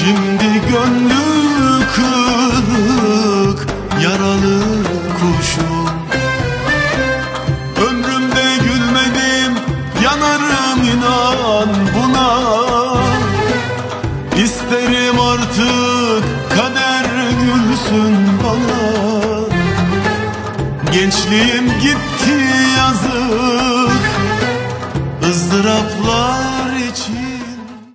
Şimdi gönlü kırık yaralı kuşum. Ömrümde gülmedim, yanarım inan buna. İsterim artık kader gülsün bana. Gençliğim gitti yazık, ızdıraplar